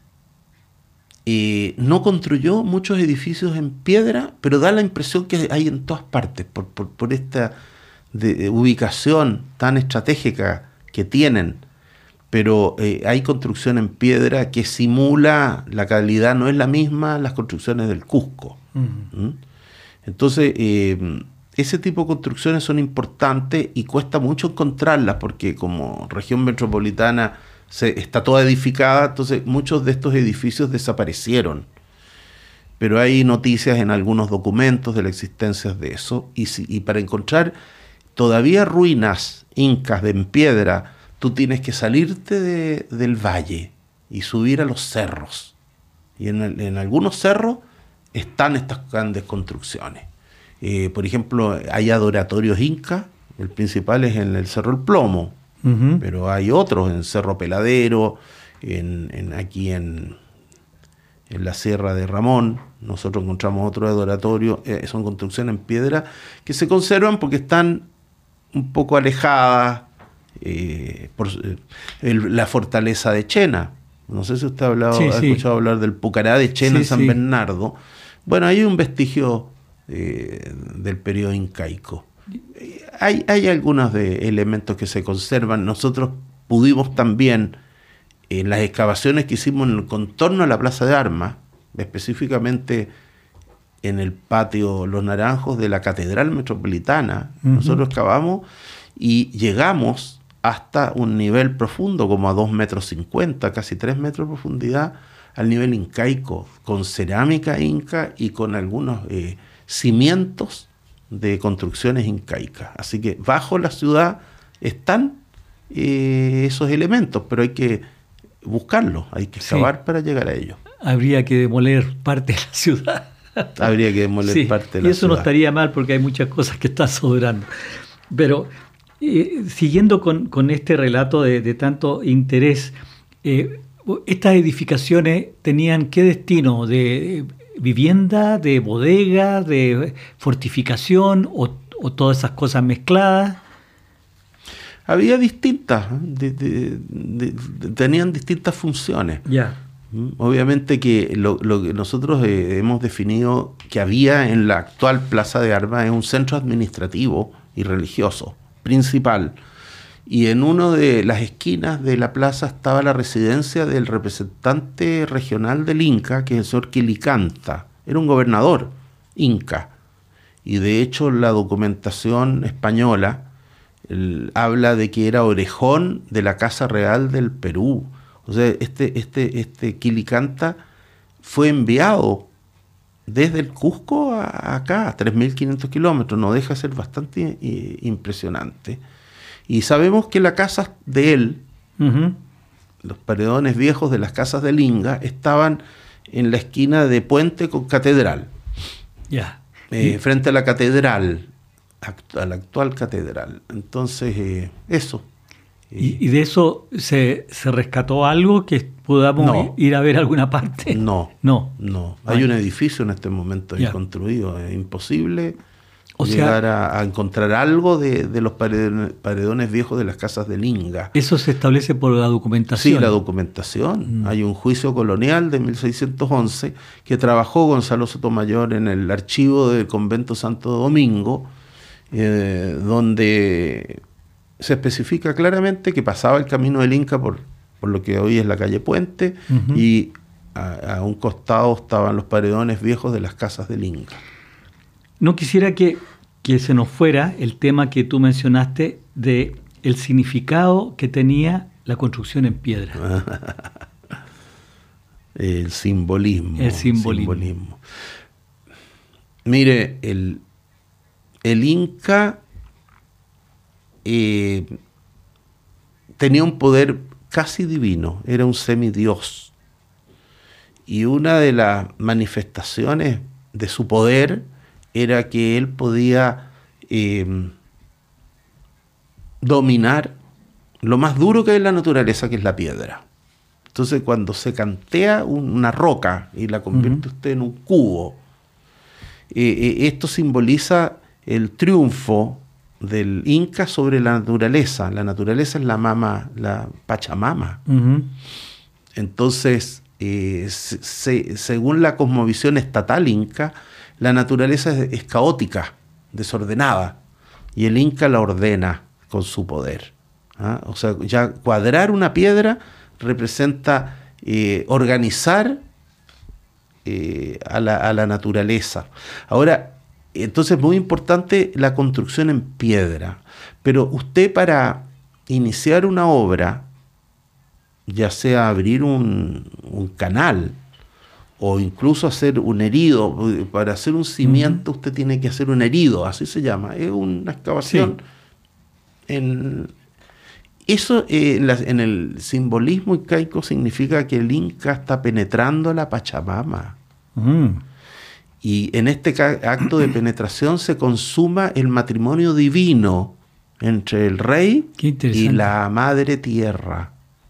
eh, no construyó muchos edificios en piedra, pero da la impresión que hay en todas partes por, por, por esta de, de ubicación tan estratégica que tienen. Pero eh, hay construcción en piedra que simula, la calidad no es la misma, las construcciones del Cusco. Uh-huh. ¿Mm? Entonces, eh, ese tipo de construcciones son importantes y cuesta mucho encontrarlas, porque como región metropolitana se, está toda edificada, entonces muchos de estos edificios desaparecieron. Pero hay noticias en algunos documentos de la existencia de eso, y, si, y para encontrar todavía ruinas incas de en piedra, tú tienes que salirte de, del valle y subir a los cerros. Y en, el, en algunos cerros están estas grandes construcciones. Eh, por ejemplo, hay adoratorios incas, el principal es en el Cerro El Plomo, uh-huh. pero hay otros en Cerro Peladero, en, en, aquí en, en la Sierra de Ramón. Nosotros encontramos otro adoratorio, eh, son construcciones en piedra que se conservan porque están un poco alejadas. Eh, por eh, el, la fortaleza de Chena, no sé si usted ha, hablado, sí, ha sí. escuchado hablar del Pucará de Chena, sí, en San sí. Bernardo. Bueno, hay un vestigio eh, del periodo incaico. Hay, hay algunos de elementos que se conservan. Nosotros pudimos también, en las excavaciones que hicimos en el contorno a la Plaza de Armas, específicamente en el patio Los Naranjos de la Catedral Metropolitana, uh-huh. nosotros excavamos y llegamos hasta un nivel profundo, como a dos metros cincuenta, casi tres metros de profundidad, al nivel incaico, con cerámica inca y con algunos eh, cimientos de construcciones incaicas. Así que bajo la ciudad están eh, esos elementos, pero hay que buscarlos, hay que excavar sí. para llegar a ellos. Habría que demoler parte de la ciudad. Habría que demoler sí, parte de la ciudad. Y eso ciudad. No estaría mal porque hay muchas cosas que están sobrando. Pero Eh, siguiendo con, con este relato de, de tanto interés, eh, ¿estas edificaciones tenían qué destino? ¿De vivienda, de bodega, de fortificación o, o todas esas cosas mezcladas? Había distintas, de, de, de, de, tenían distintas funciones. Ya. Obviamente que lo, lo que nosotros eh, hemos definido que había en la actual Plaza de Armas es un centro administrativo y religioso principal, y en una de las esquinas de la plaza estaba la residencia del representante regional del Inca, que es el señor Quilicanta. Era un gobernador inca, y de hecho la documentación española el, habla de que era orejón de la Casa Real del Perú. O sea, este, este, este Quilicanta fue enviado desde el Cusco a acá, a tres mil quinientos kilómetros, no deja de ser bastante eh, impresionante. Y sabemos que la casa de él, uh-huh. los paredones viejos de las casas del Inga, estaban en la esquina de Puente con Catedral. Ya. Yeah. Eh, frente a la catedral, a la actual catedral. Entonces, eh, eso. ¿Y, ¿Y de eso se, se rescató algo que podamos no, ir a ver alguna parte? No, no, no. Hay bueno. un edificio en este momento yeah. construido. Es imposible o llegar sea, a, a encontrar algo de, de los paredones, paredones viejos de las casas del Inga. ¿Eso se establece por la documentación? Sí, la documentación. Mm. Hay un juicio colonial de mil seiscientos once que trabajó Gonzalo Sotomayor en el archivo del convento Santo Domingo, eh, donde se especifica claramente que pasaba el camino del Inca por, por lo que hoy es la calle Puente, uh-huh. y a, a un costado estaban los paredones viejos de las casas del Inca. No quisiera que, que se nos fuera el tema que tú mencionaste de el significado que tenía la construcción en piedra. El simbolismo. El simbolismo. simbolismo. Mire, el, el Inca eh, tenía un poder casi divino, era un semidios. Y una de las manifestaciones de su poder era que él podía eh, dominar lo más duro que hay en la naturaleza, que es la piedra. Entonces, cuando se cantea una roca y la convierte uh-huh. usted en un cubo, eh, eh, esto simboliza el triunfo del Inca sobre la naturaleza. La naturaleza es la mama, la Pachamama. Uh-huh. Entonces, eh, se, se, según la cosmovisión estatal inca, la naturaleza es, es caótica, desordenada, y el Inca la ordena con su poder. ¿Ah? O sea, ya cuadrar una piedra representa eh, organizar eh, a, la, a la naturaleza. Ahora, entonces es muy importante la construcción en piedra, pero usted, para iniciar una obra, ya sea abrir un, un canal o incluso hacer un herido, para hacer un cimiento uh-huh. usted tiene que hacer un herido, así se llama, es una excavación. Sí. en Eso eh, en, la, en el simbolismo incaico significa que el Inca está penetrando la Pachamama. Mm. Y en este acto de penetración se consuma el matrimonio divino entre el rey y la madre tierra.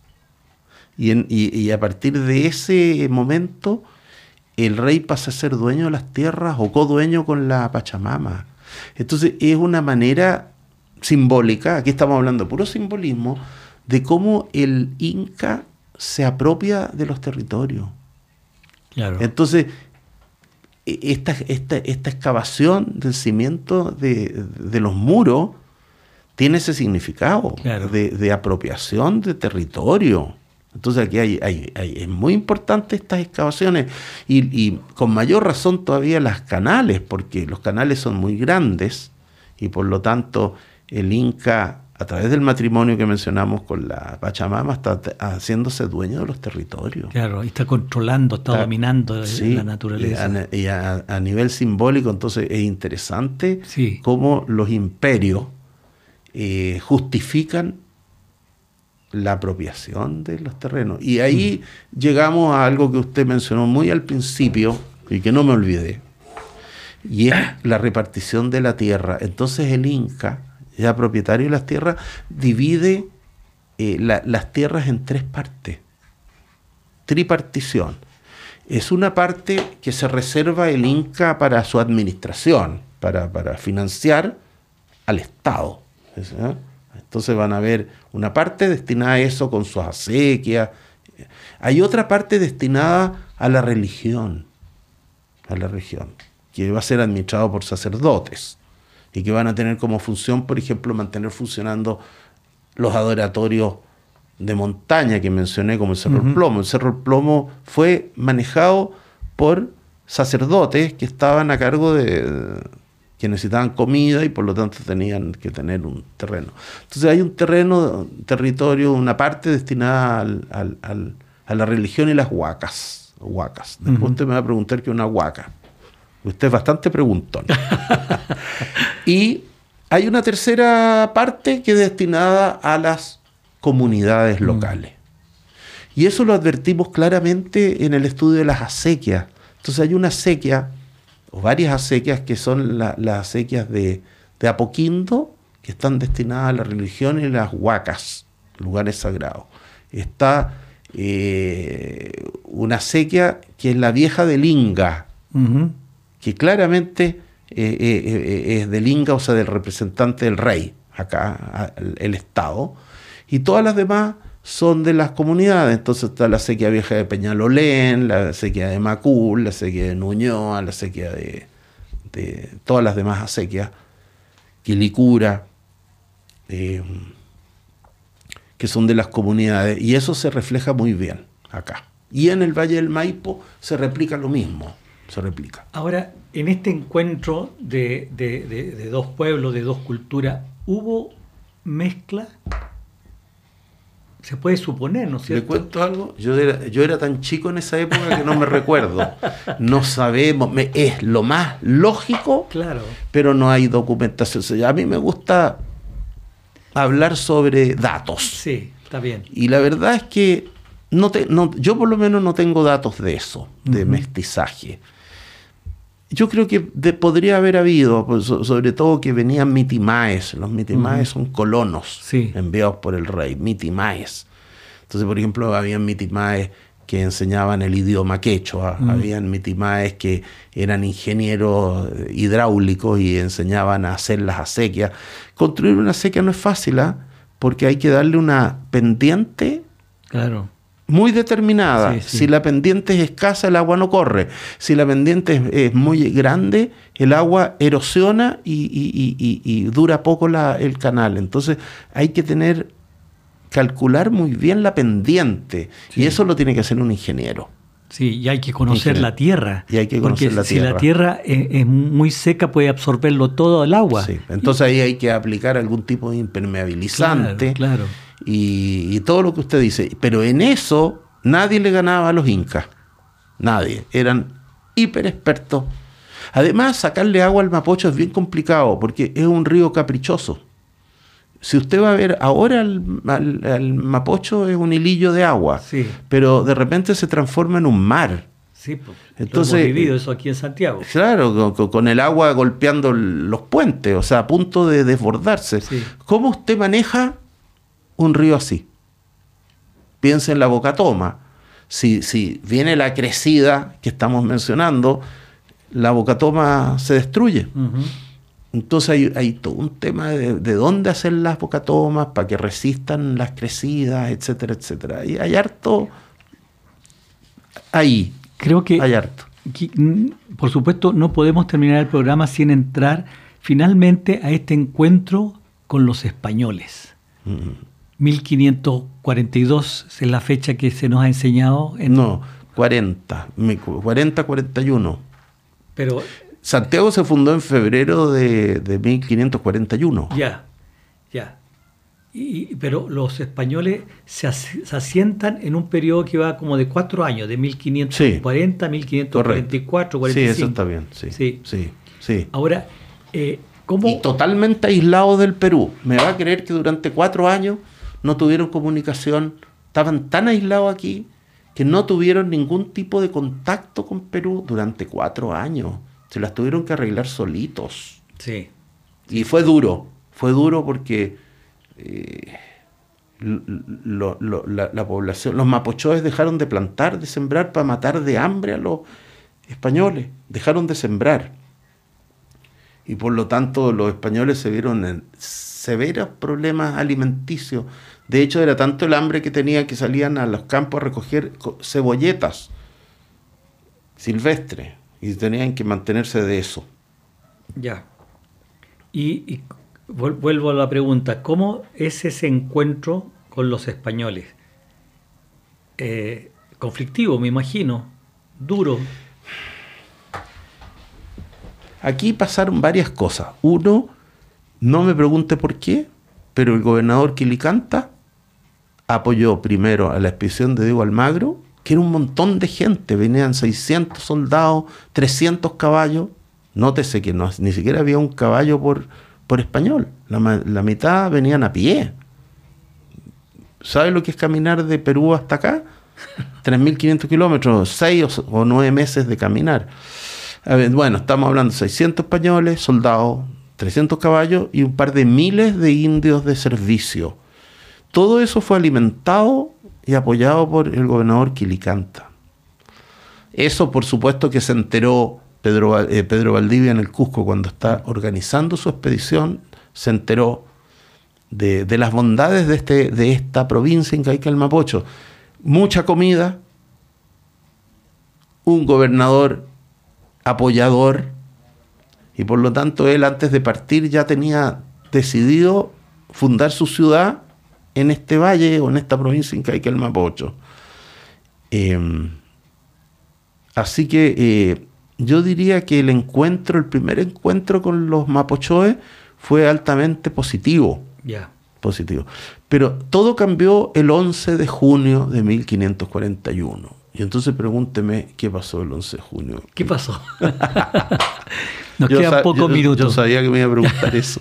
Y, en, y, y a partir de ese momento, el rey pasa a ser dueño de las tierras o codueño con la Pachamama. Entonces es una manera simbólica, aquí estamos hablando de puro simbolismo, de cómo el Inca se apropia de los territorios. Claro. Entonces, esta, esta, esta excavación del cimiento de, de los muros tiene ese significado, claro, de, de apropiación de territorio. Entonces aquí hay, hay, hay, es muy importante estas excavaciones, y, y con mayor razón todavía las canales, porque los canales son muy grandes y por lo tanto el Inca, a través del matrimonio que mencionamos con la Pachamama, está haciéndose dueño de los territorios. Claro, y está controlando, está, está dominando, sí, la naturaleza. Y, a, y a, a nivel simbólico, entonces es interesante, sí, cómo los imperios eh, justifican la apropiación de los terrenos. Y ahí mm. llegamos a algo que usted mencionó muy al principio y que no me olvidé, y es la repartición de la tierra. Entonces el Inca, ya propietario de las tierras, divide eh, la, las tierras en tres partes. Tripartición. Es una parte que se reserva el Inca para su administración, para, para financiar al Estado. ¿Sí? Entonces van a ver una parte destinada a eso con sus acequias. Hay otra parte destinada a la religión, a la religión, que va a ser administrado por sacerdotes y que van a tener como función, por ejemplo, mantener funcionando los adoratorios de montaña que mencioné, como el Cerro uh-huh. del Plomo. El Cerro del Plomo fue manejado por sacerdotes que estaban a cargo de... que necesitaban comida y por lo tanto tenían que tener un terreno. Entonces hay un terreno, un territorio, una parte destinada al, al, al, a la religión y las huacas. huacas. Después uh-huh. usted me va a preguntar qué es una huaca. Usted es bastante preguntón. Y hay una tercera parte que es destinada a las comunidades uh-huh. locales. Y eso lo advertimos claramente en el estudio de las acequias. Entonces hay una acequia, o varias acequias, que son la, las acequias de, de Apoquindo, que están destinadas a la religión, y las huacas, lugares sagrados. Está eh, una acequia que es la vieja del Inga, uh-huh. que claramente eh, eh, es del Inga, o sea, del representante del rey, acá, el, el Estado, y todas las demás son de las comunidades. Entonces está la acequia vieja de Peñalolén, la acequia de Macul, la acequia de Nuñoa, la acequia de, de todas las demás acequias, Quilicura, eh, que son de las comunidades, y eso se refleja muy bien acá. Y en el Valle del Maipo se replica lo mismo, se replica. Ahora, en este encuentro de, de, de, de dos pueblos, de dos culturas, ¿hubo mezcla? Se puede suponer, ¿no es cierto? ¿Le cuento algo? Yo era, yo era tan chico en esa época que no me recuerdo. No sabemos, me, es lo más lógico, claro, pero no hay documentación. O sea, a mí me gusta hablar sobre datos. Sí, está bien. Y la verdad es que no te, no, yo por lo menos no tengo datos de eso, de uh-huh. mestizaje. Yo creo que de, podría haber habido, pues, sobre todo que venían mitimaes. Los mitimaes uh-huh. son colonos sí. enviados por el rey, mitimaes. Entonces, por ejemplo, habían mitimaes que enseñaban el idioma quechua, uh-huh. habían mitimaes que eran ingenieros hidráulicos y enseñaban a hacer las acequias. Construir una acequia no es fácil, ¿eh? Porque hay que darle una pendiente. Claro. Muy determinada. Sí, sí. Si la pendiente es escasa, el agua no corre. Si la pendiente es, es muy grande, el agua erosiona y, y, y, y, y dura poco la, el canal. Entonces hay que tener, calcular muy bien la pendiente. Sí. Y eso lo tiene que hacer un ingeniero. Sí, y hay que conocer la tierra. Y hay que conocer porque la si tierra. la tierra es, es muy seca, puede absorberlo todo el agua. Sí. Entonces ahí hay que aplicar algún tipo de impermeabilizante. Claro, claro. Y, y todo lo que usted dice. Pero en eso nadie le ganaba a los incas. Nadie. Eran hiper expertos. Además, sacarle agua al Mapocho es bien complicado porque es un río caprichoso. Si usted va a ver ahora al, al, al Mapocho es un hilillo de agua, sí. pero de repente se transforma en un mar. Sí, pues, entonces, hemos vivido eso aquí en Santiago. Claro, con, con el agua golpeando los puentes, o sea, a punto de desbordarse. Sí. ¿Cómo usted maneja un río así? Piensa en la Bocatoma. Si, si viene la crecida que estamos mencionando, la Bocatoma se destruye. Uh-huh. Entonces hay, hay todo un tema de, de dónde hacer las bocatomas para que resistan las crecidas, etcétera, etcétera. Y hay harto ahí. Creo que, hay harto. que, por supuesto, no podemos terminar el programa sin entrar finalmente a este encuentro con los españoles. Uh-huh. mil quinientos cuarenta y dos es la fecha que se nos ha enseñado. En... No, cuarenta, cuarenta, cuarenta y uno. Pero Santiago se fundó en febrero de, de mil quinientos cuarenta y uno. Ya, ya. Y, pero los españoles se, as, se asientan en un periodo que va como de cuatro años, de mil quinientos cuarenta a mil quinientos cuarenta y cuatro, cuarenta y cinco. Sí, eso está bien. Sí, sí. sí, sí. Ahora, eh, ¿cómo? Y totalmente aislados del Perú. ¿Me va a creer que durante cuatro años no tuvieron comunicación? Estaban tan aislados aquí que no tuvieron ningún tipo de contacto con Perú durante cuatro años. Se las tuvieron que arreglar solitos. Sí. Y fue duro, fue duro porque eh, lo, lo, la, la población, los mapochoes dejaron de plantar, de sembrar para matar de hambre a los españoles. Dejaron de sembrar. Y por lo tanto los españoles se vieron en severos problemas alimenticios. De hecho, era tanto el hambre que tenían que salían a los campos a recoger cebolletas silvestres. Y tenían que mantenerse de eso. Ya. Y, y vuelvo a la pregunta, ¿cómo es ese encuentro con los españoles? Eh, conflictivo, me imagino, duro. Aquí pasaron varias cosas. Uno, no me pregunte por qué, pero el gobernador Quilicanta apoyó primero a la expedición de Diego Almagro, que era un montón de gente, venían seiscientos soldados, trescientos caballos. Nótese que no, ni siquiera había un caballo por, por español, la, la mitad venían a pie. ¿Sabe lo que es caminar de Perú hasta acá? tres mil quinientos kilómetros, seis o, o nueve meses de caminar. A ver, bueno, estamos hablando de seiscientos españoles, soldados, trescientos caballos y un par de miles de indios de servicio. Todo eso fue alimentado y apoyado por el gobernador Quilicanta. Eso, por supuesto, que se enteró Pedro, eh, Pedro Valdivia en el Cusco cuando está organizando su expedición, se enteró de, de las bondades de, este, de esta provincia incaica del Mapocho. Mucha comida, un gobernador apoyador, y por lo tanto él antes de partir ya tenía decidido fundar su ciudad en este valle o en esta provincia incaica del Mapocho. Eh, así que eh, yo diría que el encuentro, el primer encuentro con los mapochoes fue altamente positivo. Ya. Yeah. Positivo. Pero todo cambió el once de junio de mil quinientos cuarenta y uno. Y entonces pregúnteme qué pasó el once de junio. ¿Qué pasó? Nos yo quedan pocos minutos. Yo sabía que me iba a preguntar eso.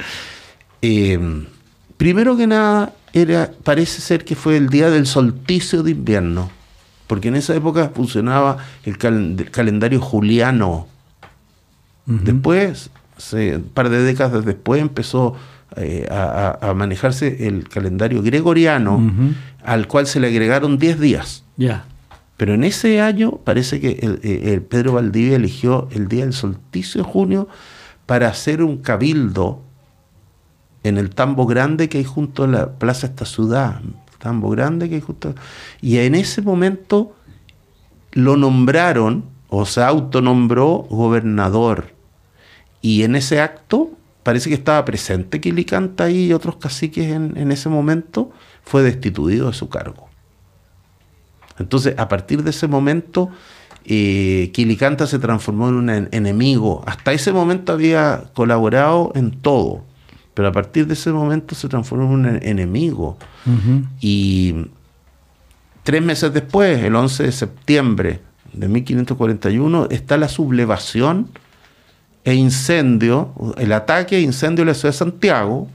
Eh, primero que nada, era, parece ser que fue el día del solsticio de invierno, porque en esa época funcionaba el, cal, el calendario juliano. Uh-huh. Después, se, un par de décadas después, empezó eh, a, a manejarse el calendario gregoriano, uh-huh. al cual se le agregaron diez días. Ya. Yeah. Pero en ese año parece que el, el Pedro Valdivia eligió el día del solsticio de junio para hacer un cabildo en el tambo grande que hay junto a la plaza esta ciudad, tambo grande que hay junto, y en ese momento lo nombraron, o se autonombró gobernador, y en ese acto parece que estaba presente Quilicanta y otros caciques en, en ese momento, fue destituido de su cargo. Entonces, a partir de ese momento, eh, Quilicanta se transformó en un en- enemigo. Hasta ese momento había colaborado en todo, pero a partir de ese momento se transformó en un en- enemigo. Uh-huh. Y tres meses después, el once de septiembre de mil quinientos cuarenta y uno, está la sublevación e incendio, el ataque e incendio de la ciudad de Santiago,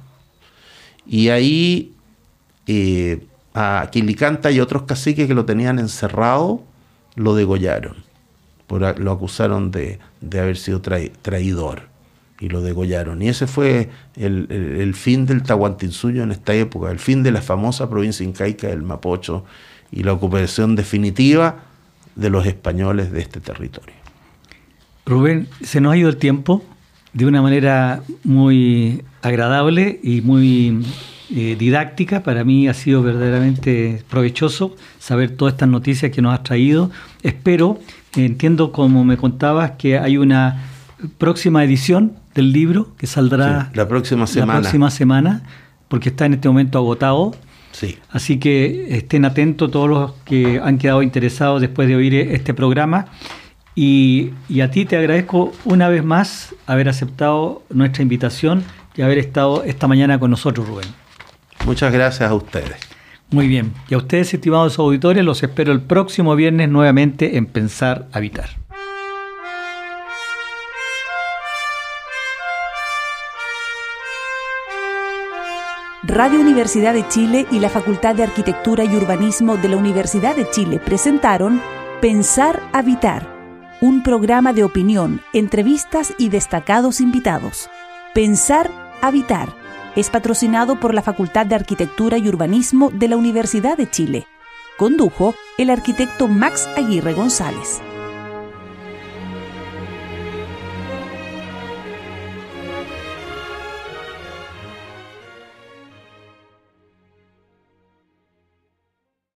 y ahí eh, a Quilicanta y otros caciques que lo tenían encerrado, lo degollaron. Por, lo acusaron de, de haber sido trai, traidor, y lo degollaron. Y ese fue el, el, el fin del Tahuantinsuyo en esta época, el fin de la famosa provincia incaica del Mapocho y la ocupación definitiva de los españoles de este territorio. Rubén, se nos ha ido el tiempo de una manera muy agradable y muy eh, didáctica. Para mí ha sido verdaderamente provechoso saber todas estas noticias que nos has traído. Espero, entiendo como me contabas, que hay una próxima edición del libro que saldrá sí, la próxima semana. La próxima semana, porque está en este momento agotado. Sí. Así que estén atentos todos los que han quedado interesados después de oír este programa. Y, y a ti te agradezco una vez más haber aceptado nuestra invitación y haber estado esta mañana con nosotros, Rubén. Muchas gracias a ustedes. Muy bien. Y a ustedes, estimados auditores, los espero el próximo viernes nuevamente en Pensar Habitar. Radio Universidad de Chile y la Facultad de Arquitectura y Urbanismo de la Universidad de Chile presentaron Pensar Habitar, un programa de opinión, entrevistas y destacados invitados. Pensar Habitar es patrocinado por la Facultad de Arquitectura y Urbanismo de la Universidad de Chile. Condujo el arquitecto Max Aguirre González.